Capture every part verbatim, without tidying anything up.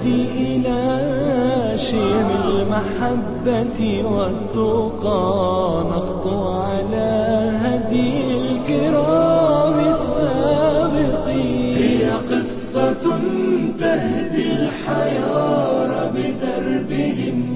يهدي إلى شيم المحبة والتقى نخطو على هدي الكرام السابقين. هي قصة تهدي الحيار بدربهم.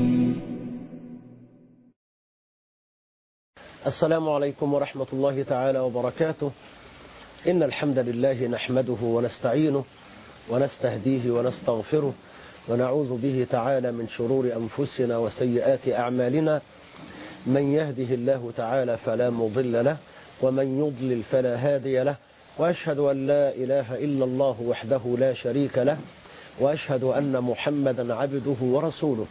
السلام عليكم ورحمة الله تعالى وبركاته. إن الحمد لله نحمده ونستعينه ونستهديه ونستغفره ونعوذ به تعالى من شرور أنفسنا وسيئات أعمالنا. من يهده الله تعالى فلا مضل له ومن يضلل فلا هادي له، وأشهد أن لا إله إلا الله وحده لا شريك له، وأشهد أن محمدا عبده ورسوله.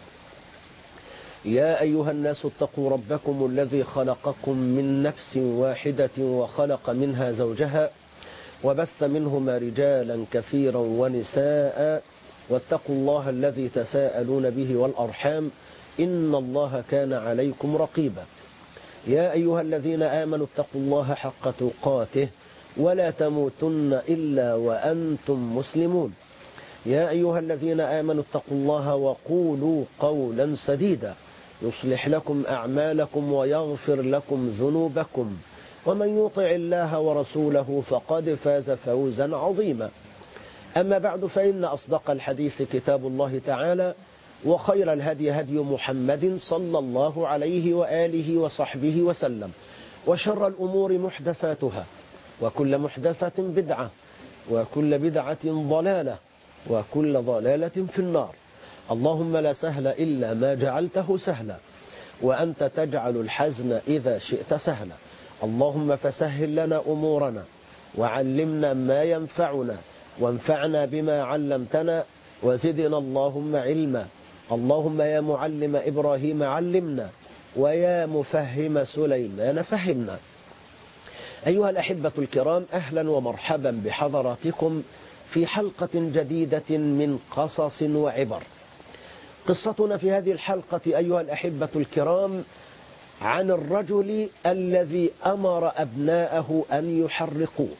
يا أيها الناس اتقوا ربكم الذي خلقكم من نفس واحدة وخلق منها زوجها وبث منهما رجالا كثيرا ونساء، واتقوا الله الذي تساءلون به والأرحام إن الله كان عليكم رقيبا. يا أيها الذين آمنوا اتقوا الله حق تقاته ولا تموتن إلا وأنتم مسلمون. يا أيها الذين آمنوا اتقوا الله وقولوا قولا سديدا يصلح لكم أعمالكم ويغفر لكم ذنوبكم، ومن يطع الله ورسوله فقد فاز فوزا عظيما. أما بعد، فإن أصدق الحديث كتاب الله تعالى، وخير الهدي هدي محمد صلى الله عليه وآله وصحبه وسلم، وشر الأمور محدثاتها، وكل محدثة بدعة، وكل بدعة ضلالة، وكل ضلالة في النار. اللهم لا سهل إلا ما جعلته سهلا، وأنت تجعل الحزن إذا شئت سهلا. اللهم فسهل لنا أمورنا وعلمنا ما ينفعنا وانفعنا بما علمتنا وزدنا اللهم علما. اللهم يا معلم إبراهيم علمنا، ويا مفهم سليمان فهمنا. أيها الأحبة الكرام، أهلا ومرحبا بحضراتكم في حلقة جديدة من قصص وعبر. قصتنا في هذه الحلقة أيها الأحبة الكرام عن الرجل الذي أمر أبناءه أن يحرقوه.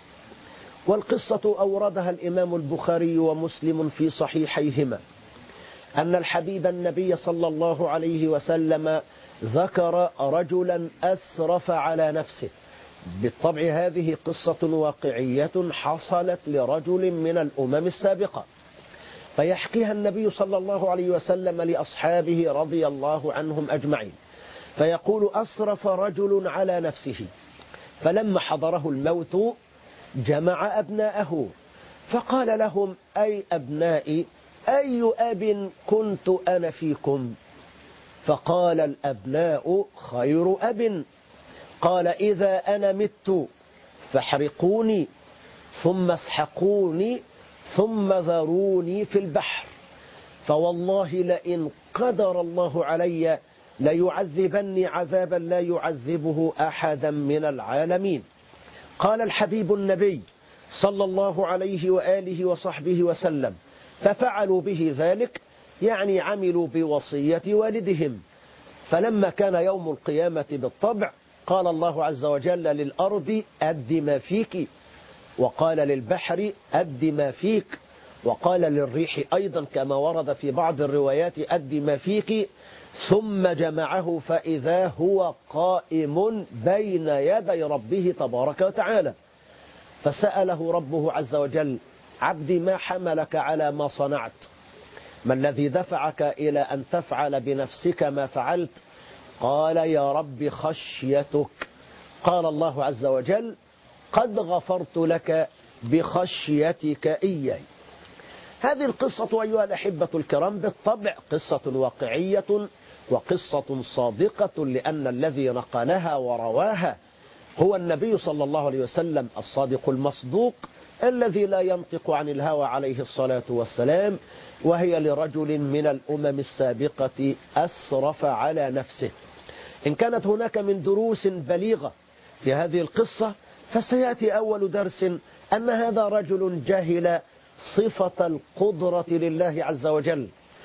والقصة أوردها الإمام البخاري ومسلم في صحيحيهما أن الحبيب النبي صلى الله عليه وسلم ذكر رجلا أسرف على نفسه. بالطبع هذه قصة واقعية حصلت لرجل من الأمم السابقة، فيحكيها النبي صلى الله عليه وسلم لأصحابه رضي الله عنهم أجمعين، فيقول: أسرف رجل على نفسه، فلما حضره الموت جمع أبناءه فقال لهم: أي أبنائي، أي أب كنت أنا فيكم؟ فقال الأبناء: خير أب. قال: إذا أنا مت فاحرقوني ثم اسحقوني ثم ذروني في البحر، فوالله لئن قدر الله علي ليعذبني عذابا لا يعذبه أحدا من العالمين. قال الحبيب النبي صلى الله عليه وآله وصحبه وسلم: ففعلوا به ذلك، يعني عملوا بوصية والدهم. فلما كان يوم القيامة بالطبع قال الله عز وجل للأرض: أد ما فيك، وقال للبحر: أد ما فيك، وقال للريح أيضا كما ورد في بعض الروايات: أد ما فيك. ثم جمعه فإذا هو قائم بين يدي ربه تبارك وتعالى، فسأله ربه عز وجل: عبدي ما حملك على ما صنعت؟ ما الذي دفعك إلى أن تفعل بنفسك ما فعلت؟ قال: يا رب خشيتك. قال الله عز وجل: قد غفرت لك بخشيتك إياي. هذه القصة أيها الأحبة الكرام بالطبع قصة واقعية وقصة صادقة، لأن الذي نقلها ورواها هو النبي صلى الله عليه وسلم الصادق المصدوق الذي لا ينطق عن الهوى عليه الصلاة والسلام، وهي لرجل من الأمم السابقة أسرف على نفسه. إن كانت هناك من دروس بليغة في هذه القصة، فسيأتي أول درس أن هذا رجل جهل صفة القدرة لله عز وجل.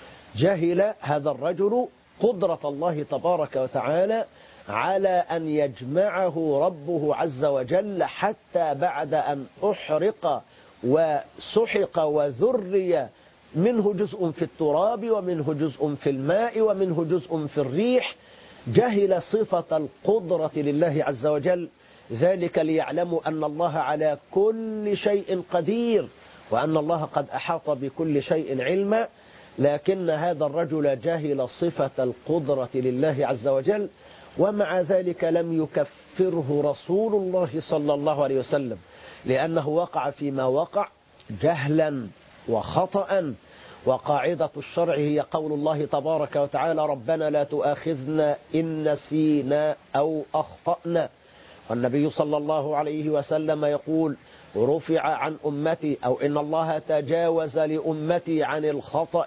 جهل هذا الرجل قدرة الله تبارك وتعالى على أن يجمعه ربه عز وجل حتى بعد أن أحرق وسحق وذري منه جزء في التراب ومنه جزء في الماء ومنه جزء في الريح. جهل صفة القدرة لله عز وجل، ذلك ليعلموا أن الله على كل شيء قدير وأن الله قد أحاط بكل شيء علما. لكن هذا الرجل جهل صفة القدرة لله عز وجل، ومع ذلك لم يكفره رسول الله صلى الله عليه وسلم، لأنه وقع فيما وقع جهلا وخطأ. وقاعدة الشرع هي قول الله تبارك وتعالى: ربنا لا تؤاخذنا إن نسينا أو أخطأنا. والنبي صلى الله عليه وسلم يقول: رفع عن أمتي، أو إن الله تجاوز لأمتي عن الخطأ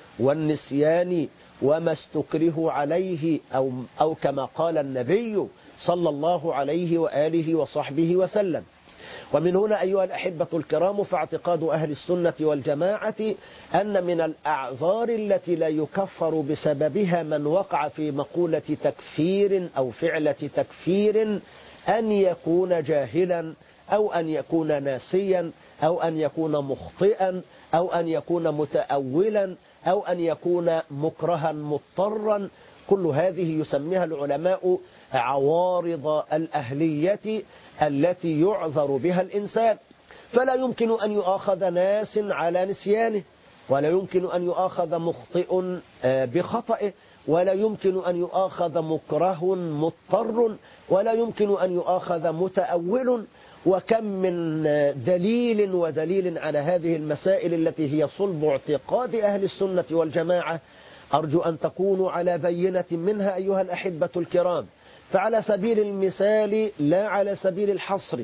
والنسيان وما استكره عليه، أو, أو كما قال النبي صلى الله عليه وآله وصحبه وسلم. ومن هنا أيها الأحبة الكرام، فاعتقاد أهل السنة والجماعة أن من الأعذار التي لا يكفر بسببها من وقع في مقولة تكفير أو فعلة تكفير أن يكون جاهلا، أو أن يكون ناسيا، أو أن يكون مخطئا، أو أن يكون متأولا، أو أن يكون مكرها مضطرا. كل هذه يسميها العلماء عوارض الأهلية التي يعذر بها الإنسان. فلا يمكن أن يؤاخذ ناس على نسيانه، ولا يمكن أن يؤاخذ مخطئ بخطئه، ولا يمكن أن يؤاخذ مكره مضطر، ولا يمكن أن يؤاخذ متأول. وكم من دليل ودليل على هذه المسائل التي هي صلب اعتقاد أهل السنة والجماعة، أرجو أن تكونوا على بينة منها أيها الأحبة الكرام. فعلى سبيل المثال لا على سبيل الحصر،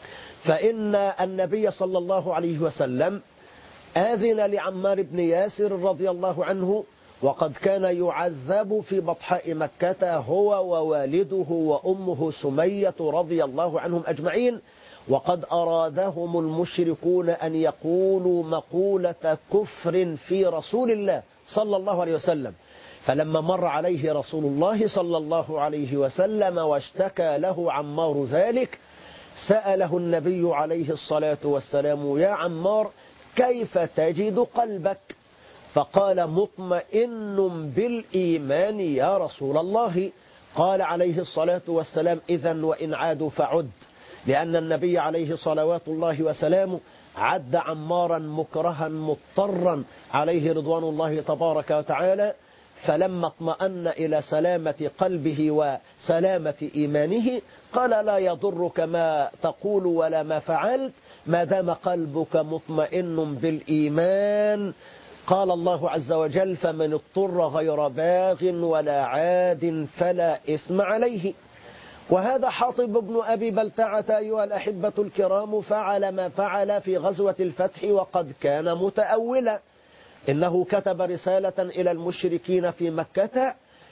فإن النبي صلى الله عليه وسلم آذن لعمار بن ياسر رضي الله عنه، وقد كان يعذب في بطحاء مكة هو ووالده وأمه سمية رضي الله عنهم أجمعين، وقد أرادهم المشركون أن يقولوا مقولة كفر في رسول الله صلى الله عليه وسلم. فلما مر عليه رسول الله صلى الله عليه وسلم واشتكى له عمار ذلك، سأله النبي عليه الصلاة والسلام: يا عمار، كيف تجد قلبك؟ فقال: مطمئن بالإيمان يا رسول الله. قال عليه الصلاة والسلام: إذن وإن عادوا فعد، لأن النبي عليه صلوات الله وسلامه عد عمارا مكرها مضطرا عليه رضوان الله تبارك وتعالى. فلما اطمأن إلى سلامة قلبه وسلامة إيمانه قال: لا يضرك ما تقول ولا ما فعلت ما دام قلبك مطمئن بالإيمان. قال الله عز وجل: فمن اضطر غير باغ ولا عاد فلا إثم عليه. وهذا حاطب بن أبي بلتعة أيها الأحبة الكرام فعل ما فعل في غزوة الفتح وقد كان متأولا. إنه كتب رسالة إلى المشركين في مكة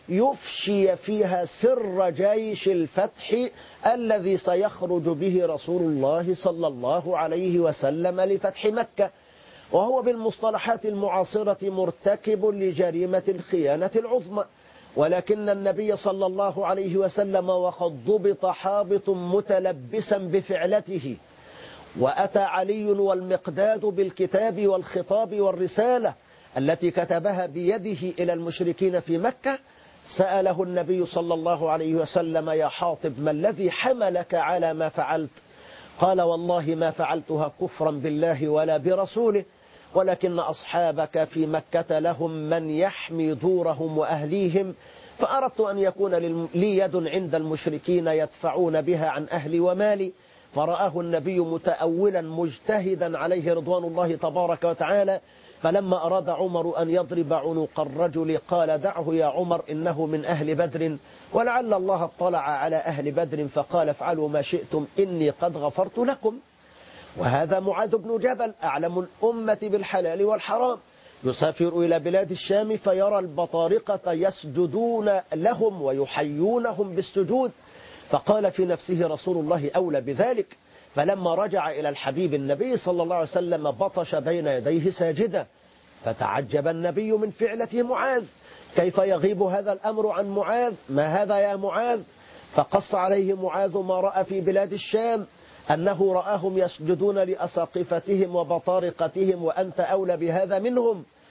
يفشي فيها سر جيش الفتح الذي سيخرج به رسول الله صلى الله عليه وسلم لفتح مكة، وهو بالمصطلحات المعاصرة مرتكب لجريمة الخيانة العظمى. ولكن النبي صلى الله عليه وسلم وقد ضبط حابط متلبسا بفعلته، وأتى علي والمقداد بالكتاب والخطاب والرسالة التي كتبها بيده إلى المشركين في مكة. سأله النبي صلى الله عليه وسلم: يا حاطب، ما الذي حملك على ما فعلت؟ قال: والله ما فعلتها كفرا بالله ولا برسوله، ولكن أصحابك في مكة لهم من يحمي دورهم وأهليهم، فأردت أن يكون لي يد عند المشركين يدفعون بها عن أهلي ومالي. فرآه النبي متأولا مجتهدا عليه رضوان الله تبارك وتعالى. فلما أراد عمر أن يضرب عنق الرجل قال: دعه يا عمر، إنه من أهل بدر، ولعل الله اطلع على أهل بدر فقال: افعلوا ما شئتم إني قد غفرت لكم. وهذا معاذ بن جبل أعلم الأمة بالحلال والحرام، يسافر إلى بلاد الشام فيرى البطارقة يسجدون لهم ويحيونهم بالسجود، فقال في نفسه: رسول الله أولى بذلك. فلما رجع إلى الحبيب النبي صلى الله عليه وسلم بطش بين يديه ساجدا، فتعجب النبي من فعلة معاذ: كيف يغيب هذا الأمر عن معاذ؟ ما هذا يا معاذ؟ فقص عليه معاذ ما رأى في بلاد الشام، أنه رآهم يسجدون لأساقفتهم وبطارقتهم، وأنت أولى بهذا منهم.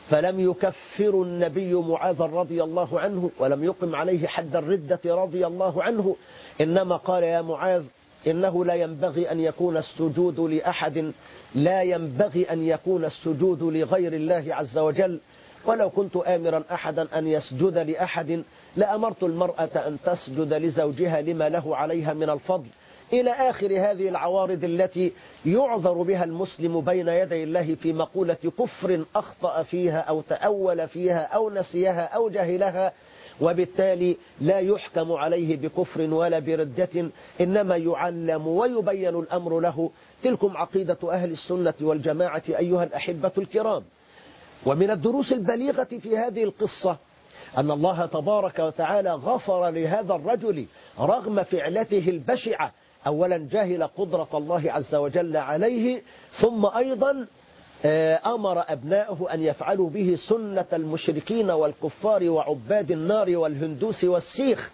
فلم يكفر النبي معاذ رضي الله عنه ولم يقم عليه حد الردة رضي الله عنه، إنما قال يا معاذ إنه لا ينبغي أن يكون السجود لأحد لا ينبغي أن يكون السجود لغير الله عز وجل، ولو كنت آمرا أحدا أن يسجد لأحد لأمرت المرأة أن تسجد لزوجها لما له عليها من الفضل، إلى آخر هذه العوارض التي يعذر بها المسلم بين يدي الله في مقولة كفر أخطأ فيها أو تأول فيها أو نسيها أو جهلها، وبالتالي لا يحكم عليه بكفر ولا بردة، إنما يعلم ويبين الأمر له. تلكم عقيدة أهل السنة والجماعة أيها الأحبة الكرام. ومن الدروس البليغة في هذه القصة أن الله تبارك وتعالى غفر لهذا الرجل رغم فعلته البشعة، أولا جاهل قدرة الله عز وجل عليه، ثم أيضا أمر أبنائه أن يفعلوا به سنة المشركين والكفار وعباد النار والهندوس والسيخ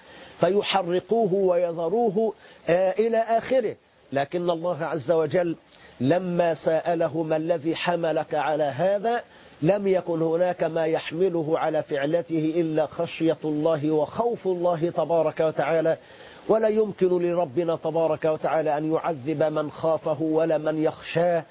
فيحرقوه ويذروه إلى آخره. لكن الله عز وجل لما سأله ما الذي حملك على هذا لم يكن هناك ما يحمله على فعلته إلا خشية الله وخوف الله تبارك وتعالى، ولا يمكن لربنا تبارك وتعالى أن يعذب من خافه ولا من يخشاه،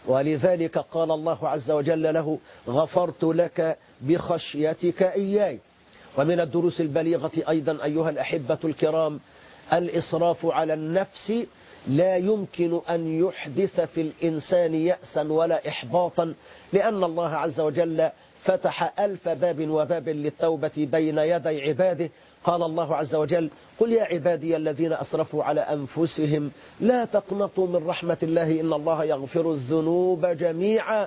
ولذلك قال الله عز وجل له غفرت لك بخشيتك إياي. ومن الدروس البليغة أيضا أيها الأحبة الكرام الإسراف على النفس لا يمكن أن يحدث في الإنسان يأسا ولا إحباطا، لأن الله عز وجل فتح ألف باب وباب للتوبة بين يدي عباده. قال الله عز وجل قل يا عبادي الذين أسرفوا على أنفسهم لا تقنطوا من رحمة الله إن الله يغفر الذنوب جميعا.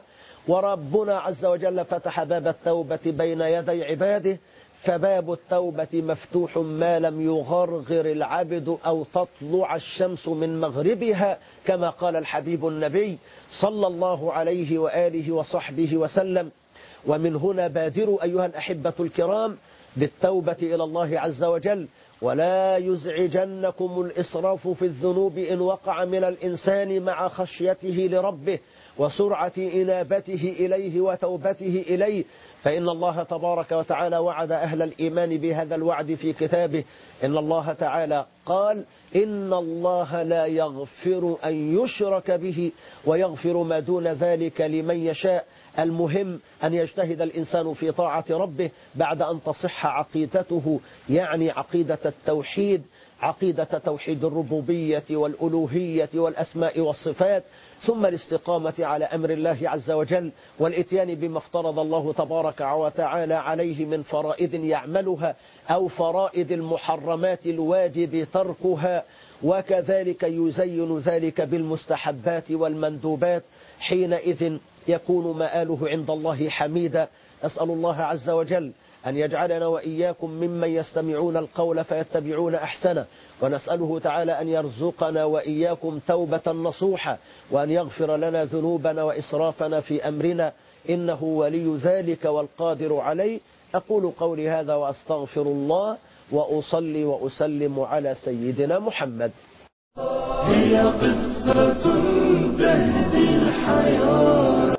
وربنا عز وجل فتح باب التوبة بين يدي عباده، فباب التوبة مفتوح ما لم يغرغر العبد أو تطلع الشمس من مغربها، كما قال الحبيب النبي صلى الله عليه وآله وصحبه وسلم. ومن هنا بادروا أيها الأحبة الكرام بالتوبة إلى الله عز وجل، ولا يزعجنكم الإسراف في الذنوب إن وقع من الإنسان مع خشيته لربه وسرعة إنابته إليه وتوبته إليه، فإن الله تبارك وتعالى وعد أهل الإيمان بهذا الوعد في كتابه. إن الله تعالى قال إن الله لا يغفر أن يشرك به ويغفر ما دون ذلك لمن يشاء. المهم أن يجتهد الإنسان في طاعة ربه بعد أن تصح عقيدته، يعني عقيدة التوحيد، عقيدة توحيد الربوبية والألوهية والأسماء والصفات، ثم الاستقامة على أمر الله عز وجل والإتيان بما افترض الله تبارك وتعالى عليه من فرائض يعملها أو فرائض المحرمات الواجب تركها، وكذلك يزين ذلك بالمستحبات والمندوبات. حينئذ يكون مآله عند الله حميدا. أسأل الله عز وجل أن يجعلنا وإياكم ممن يستمعون القول فيتبعون أحسنه، ونسأله تعالى أن يرزقنا وإياكم توبة نصوحة، وأن يغفر لنا ذنوبنا وإسرافنا في أمرنا، إنه ولي ذلك والقادر عليه. أقول قولي هذا وأستغفر الله وأصلي وأسلم على سيدنا محمد. هي قصة تهدي الحياة